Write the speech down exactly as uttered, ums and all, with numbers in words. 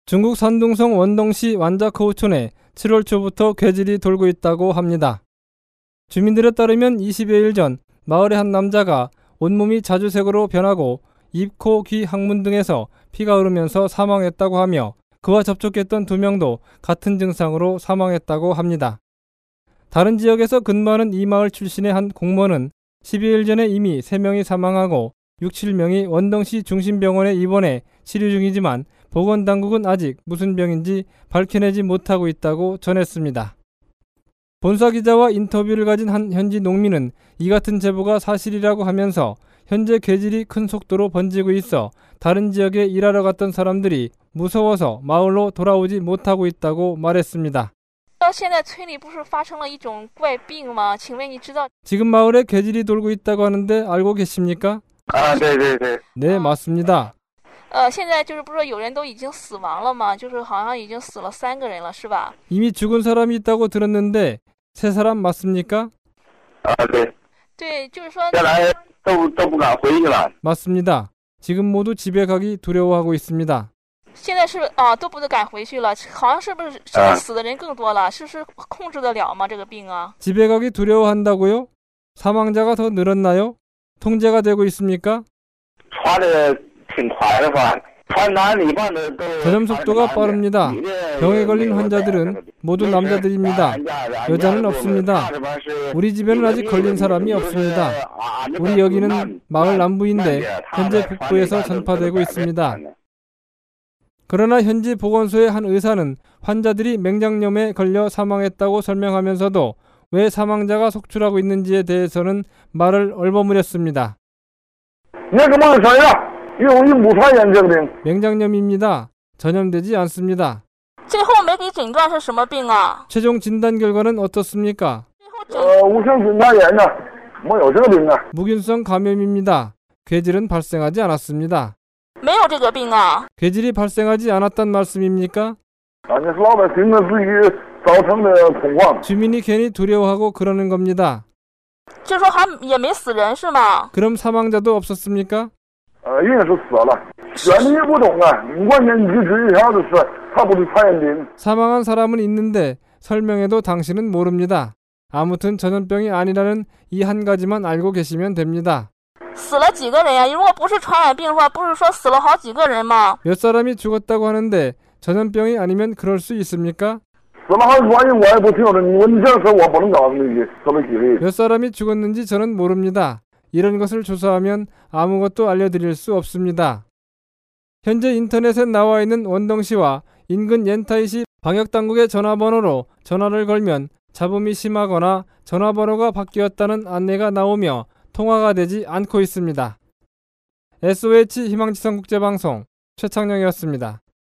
중국 산둥성 원동시 완자커우촌에 칠월 초부터 괴질이 돌고 있다고 합니다. 주민들에 따르면 이십여일 전 마을의 한 남자가 온몸이 자주색으로 변하고 입, 코, 귀, 항문 등에서 피가 흐르면서 사망했다고 하며 그와 접촉했던 두 명도 같은 증상으로 사망했다고 합니다. 다른 지역에서 근무하는 이 마을 출신의 한 공무원은 십이일 전에 이미 세 명이 사망하고 육, 칠 명이 원동시 중심병원에 입원해 치료 중이지만 보건당국은 아직 무슨 병인지 밝혀내지 못하고 있다고 전했습니다. 본사기자와 인터뷰를 가진 한 현지 농민은 이 같은 제보가 사실이라고 하면서 현재 괴질이 큰 속도로 번지고 있어 다른 지역에 일하러 갔던 사람들이 무서워서 마을로 돌아오지 못하고 있다고 말했습니다. 지금 마을에 괴질이 돌고 있다고 하는데 알고 계십니까? 아, 네네네. 네, 맞습니다. 呃，现在就是不是有人都已经死亡了吗？就是好像已经死了三个人了，是吧？ 이미 죽은 사람이 있다고 들었는데 세 사람 맞습니까? 아, 네. 对，就是说， 原来都都不敢回去了。 맞습니다. 지금 모두 집에 가기 두려워하고 있습니다. 现在是啊，都不敢回去了，好像是不是现在死的人更多了？是不是控制得了吗？这个病啊？ 집에 가기 두려워한다고요? 사망자가 더 늘었나요? 통제가 되고 있습니까? 传的挺快的吧？传男的一般的都 전염 속도가 빠릅니다. 병에 걸린 환자들은 모두 남자들입니다. 여자는 없습니다. 우리 집에는 아직 걸린 사람이 없습니다. 우리 여기는 마을 남부인데 현재 북부에서 전파되고 있습니다. 그러나 현지 보건소의 한 의사는 환자들이 맹장염에 걸려 사망했다고 설명하면서도 왜 사망자가 속출하고 있는지에 대해서는 말을 얼버무렸습니다. 맹장염입니다. 전염되지 않습니다. 최종 진단 결과는 어떻습니까? 무균성 감염입니다. 괴질은 발생하지 않았습니다. 괴질이 발생하지 않았단 말씀입니까? 주민이 괜히 두려워하고 그러는 겁니다. 그럼 사망자도 없었습니까? 사망한 사람은 있는데 설명해도 당신은 모릅니다. 아무튼 전염병이 아니라는 이 한 가지만 알고 계시면 됩니다. 몇 사람이 죽었다고 하는데 전염병이 아니면 그럴 수 있습니까? 몇 사람이 죽었는지 저는 모릅니다. 이런 것을 조사하면 아무것도 알려드릴 수 없습니다. 현재 인터넷에 나와 있는 원동시와 인근 옌타이시 방역당국의 전화번호로 전화를 걸면 잡음이 심하거나 전화번호가 바뀌었다는 안내가 나오며 통화가 되지 않고 있습니다. 에스오에이치 희망지성 국제방송 최창영이었습니다.